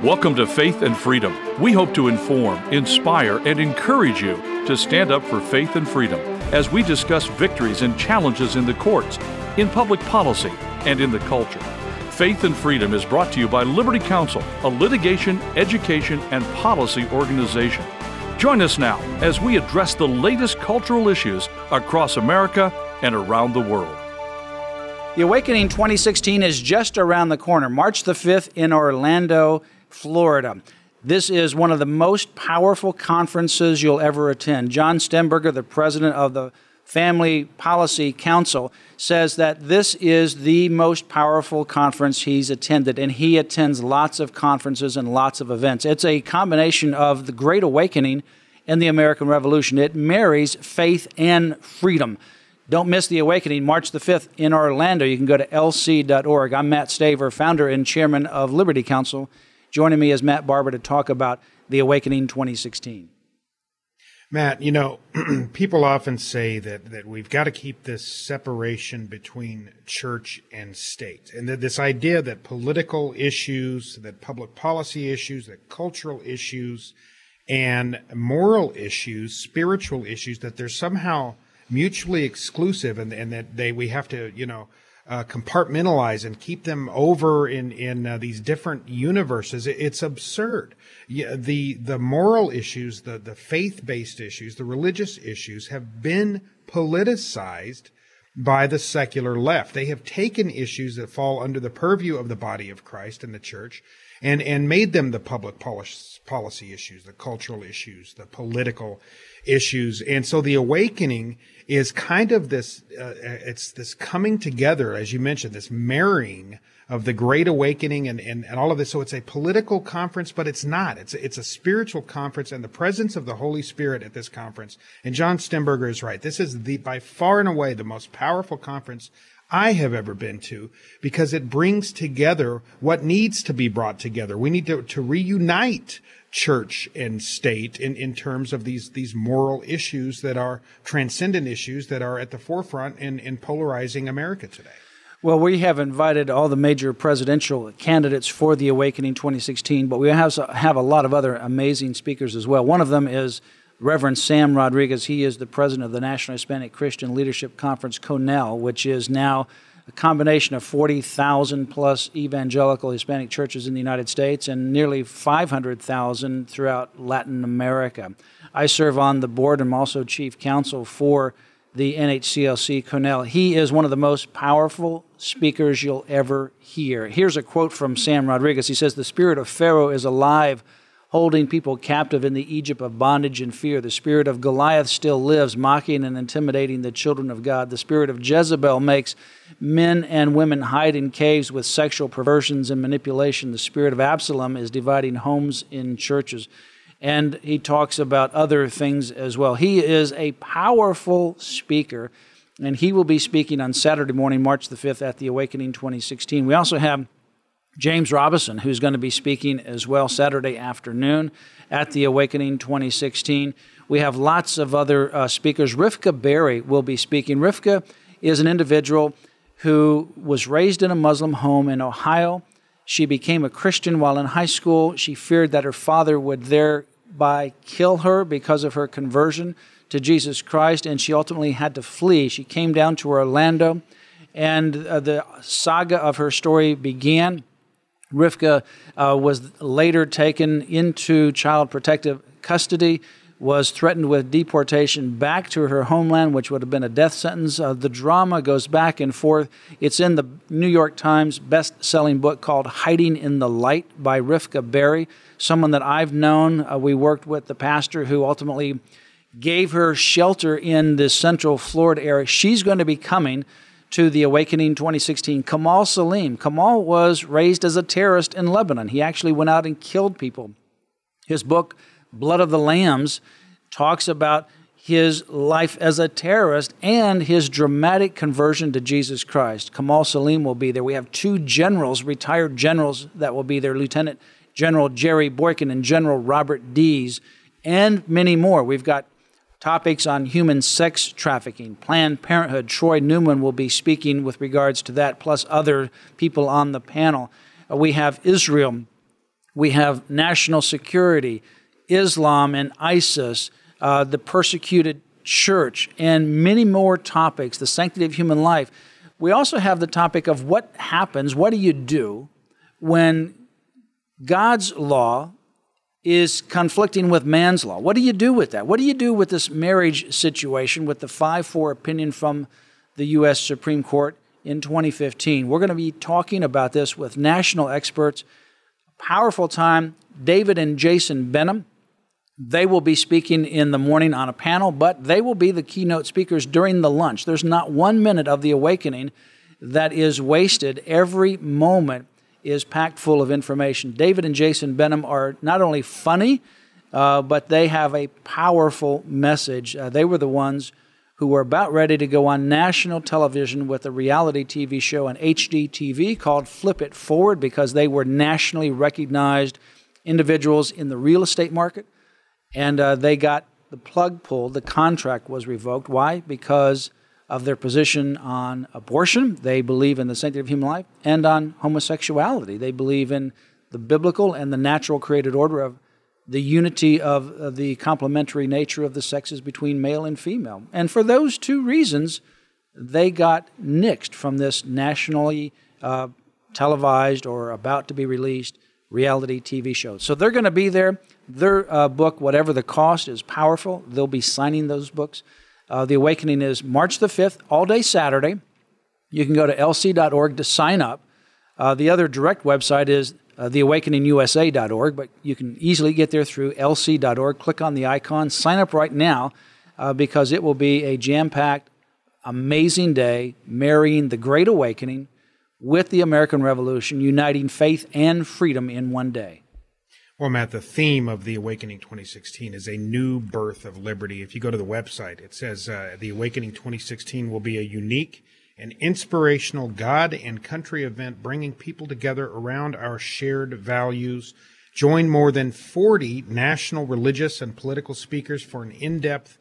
Welcome to Faith and Freedom. We hope to inform, inspire, and encourage you to stand up for faith and freedom as we discuss victories and challenges in the courts, in public policy, and in the culture. Faith and Freedom is brought to you by Liberty Counsel, a litigation, education, and policy organization. Join us now as we address the latest cultural issues across America and around the world. The Awakening 2016 is just around the corner, March the 5th in Orlando, Florida. This is one of the most powerful conferences you'll ever attend. John Stemberger, the president of the Family Policy Council, says that this is the most powerful conference he's attended, and he attends lots of conferences and lots of events. It's a combination of the Great Awakening and the American Revolution. It marries faith and freedom. Don't miss the Awakening, March the 5th in Orlando. You can go to lc.org. I'm Matt Staver, founder and chairman of Liberty Counsel. Joining me is Matt Barber to talk about the Awakening 2016. Matt, you know, people often say that we've got to keep this separation between church and state. And that this idea that political issues, that public policy issues, that cultural issues, and moral issues, spiritual issues, that they're somehow mutually exclusive and that we have to, compartmentalize and keep them over in these different universes. It's absurd. The moral issues, the faith-based issues, the religious issues have been politicized by the secular left. They have taken issues that fall under the purview of the body of Christ and the church and made them the public policy issues, the cultural issues, the political issues. And so the awakening is kind of this, it's this coming together, as you mentioned, this marrying of the Great Awakening and all of this. So it's a political conference, but it's not. It's a spiritual conference, and the presence of the Holy Spirit at this conference. And John Stemberger is right. This is by far and away the most powerful conference I have ever been to, because it brings together what needs to be brought together. We need to reunite church and state in terms of these moral issues that are transcendent issues that are at the forefront in polarizing America today. Well, we have invited all the major presidential candidates for the Awakening 2016, but we have a lot of other amazing speakers as well. One of them is Reverend Sam Rodriguez. He is the president of the National Hispanic Christian Leadership Conference, CONEL, which is now a combination of 40,000 plus evangelical Hispanic churches in the United States and nearly 500,000 throughout Latin America. I serve on the board and I'm also chief counsel for the NHCLC CONEL. He is one of the most powerful speakers you'll ever hear. Here's a quote from Sam Rodriguez. He says, "The spirit of Pharaoh is alive, holding people captive in the Egypt of bondage and fear. The spirit of Goliath still lives, mocking and intimidating the children of God. The spirit of Jezebel makes men and women hide in caves with sexual perversions and manipulation. The spirit of Absalom is dividing homes in churches." And he talks about other things as well. He is a powerful speaker, and he will be speaking on Saturday morning, March the 5th at the Awakening 2016. We also have James Robison, who's going to be speaking as well Saturday afternoon at the Awakening 2016. We have lots of other speakers. Rivka Berry will be speaking. Rivka is an individual who was raised in a Muslim home in Ohio. She became a Christian while in high school. She feared that her father would thereby kill her because of her conversion to Jesus Christ, and she ultimately had to flee. She came down to Orlando, and the saga of her story began. Rivka was later taken into child protective custody, was threatened with deportation back to her homeland, which would have been a death sentence. The drama goes back and forth. It's in the New York Times best-selling book called Hiding in the Light by Rivka Berry, someone that I've known. We worked with the pastor who ultimately gave her shelter in the Central Florida area. She's going to be coming to the Awakening 2016. Kamal Salim. Kamal was raised as a terrorist in Lebanon. He actually went out and killed people. His book, Blood of the Lambs, talks about his life as a terrorist and his dramatic conversion to Jesus Christ. Kamal Salim will be there. We have two generals, retired generals, that will be there, Lieutenant General Jerry Boykin and General Robert Dees, and many more. We've got topics on human sex trafficking, Planned Parenthood. Troy Newman will be speaking with regards to that, plus other people on the panel. We have Israel We have national security, Islam and ISIS, the persecuted church, and many more topics, the sanctity of human life. We also have the topic of what happens, what do you do when God's law is conflicting with man's law? What do you do with that? What do you do with this marriage situation with the 5-4 opinion from the U.S. Supreme Court in 2015? We're going to be talking about this with national experts. Powerful time. David and Jason Benham, they will be speaking in the morning on a panel, but they will be the keynote speakers during the lunch. There's not 1 minute of the awakening that is wasted. Every moment is packed full of information. David and Jason Benham are not only funny, but they have a powerful message. They were the ones who were about ready to go on national television with a reality TV show on HGTV called Flip It Forward, because they were nationally recognized individuals in the real estate market. And they got the plug pulled. The contract was revoked. Why? Because of their position on abortion. They believe in the sanctity of human life, and on homosexuality. They believe in the biblical and the natural created order of the unity of the complementary nature of the sexes between male and female. And for those two reasons, they got nixed from this nationally televised or about to be released reality TV show. So they're going to be there. Their book, whatever the cost, is powerful. They'll be signing those books. The Awakening is March the 5th, all day Saturday. You can go to lc.org to sign up. The other direct website is theawakeningusa.org, but you can easily get there through lc.org. Click on the icon, sign up right now, because it will be a jam-packed, amazing day marrying the Great Awakening with the American Revolution, uniting faith and freedom in one day. Well, Matt, the theme of the Awakening 2016 is a new birth of liberty. If you go to the website, it says the Awakening 2016 will be a unique and inspirational God and country event bringing people together around our shared values. Join more than 40 national religious and political speakers for an in-depth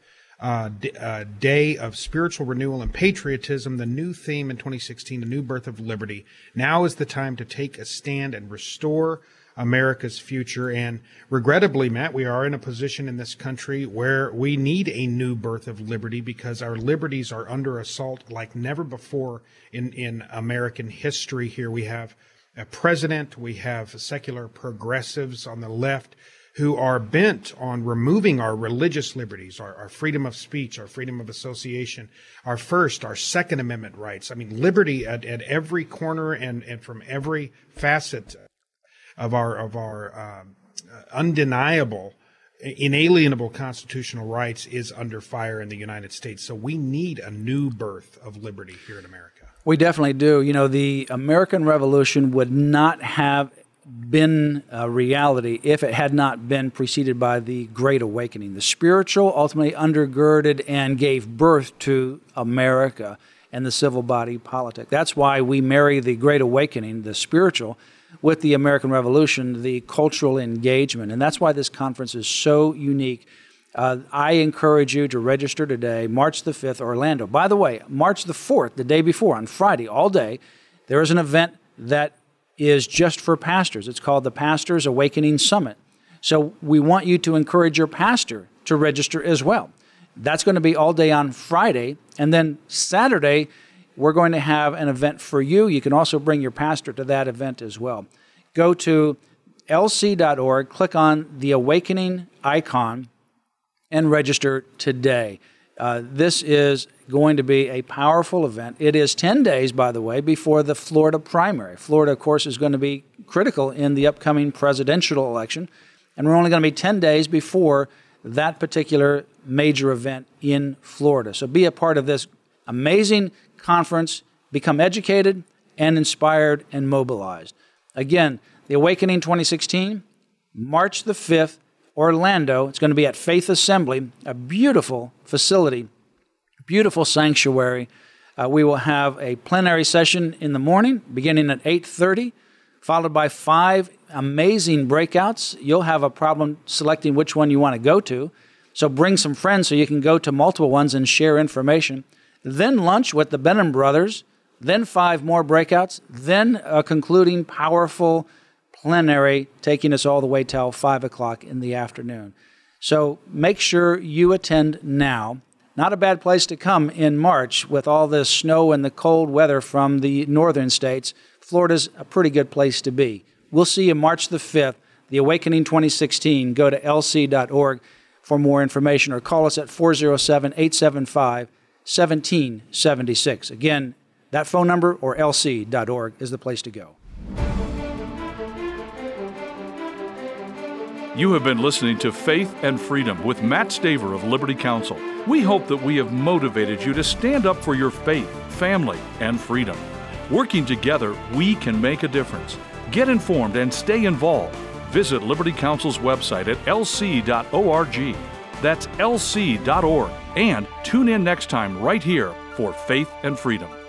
day of spiritual renewal and patriotism. The new theme in 2016, the new birth of liberty. Now is the time to take a stand and restore America's future. And regrettably, Matt, we are in a position in this country where we need a new birth of liberty, because our liberties are under assault like never before in American history. Here we have a president, we have secular progressives on the left who are bent on removing our religious liberties, our freedom of speech, our freedom of association, our First, our Second Amendment rights. I mean, liberty at every corner and from every facet of our undeniable, inalienable constitutional rights is under fire in the United States. So we need a new birth of liberty here in America. We definitely do. You know, the American Revolution would not have been a reality if it had not been preceded by the Great Awakening. The spiritual ultimately undergirded and gave birth to America and the civil body politic. That's why we marry the Great Awakening, the spiritual, with the American Revolution, the cultural engagement. And that's why this conference is so unique. I encourage you to register today, March the 5th, Orlando. By the way, March the 4th, the day before, on Friday, all day, there is an event that is just for pastors. It's called the Pastors Awakening Summit. So we want you to encourage your pastor to register as well. That's going to be all day on Friday. And then Saturday, we're going to have an event for you. You can also bring your pastor to that event as well. Go to lc.org, click on the Awakening icon, and register today. This is going to be a powerful event. It is 10 days, by the way, before the Florida primary. Florida, of course, is going to be critical in the upcoming presidential election, and we're only going to be 10 days before that particular major event in Florida. So be a part of this amazing conference, become educated and inspired and mobilized. Again, the Awakening 2016, March the 5th, Orlando. It's going to be at Faith Assembly, a beautiful facility, beautiful sanctuary. We will have a plenary session in the morning, beginning at 8:30, followed by 5 amazing breakouts. You'll have a problem selecting which one you want to go to, so bring some friends so you can go to multiple ones and share information. Then lunch with the Benham brothers, then 5 more breakouts, then a concluding powerful plenary, taking us all the way till 5 o'clock in the afternoon. So make sure you attend now. Not a bad place to come in March with all this snow and the cold weather from the northern states. Florida's a pretty good place to be. We'll see you March the 5th, the Awakening 2016. Go to lc.org for more information or call us at 407-875-1776. Again, that phone number or lc.org is the place to go. You have been listening to Faith and Freedom with Matt Staver of Liberty Counsel. We hope that we have motivated you to stand up for your faith, family, and freedom. Working together, we can make a difference. Get informed and stay involved. Visit Liberty Counsel's website at lc.org. That's lc.org. And tune in next time right here for Faith and Freedom.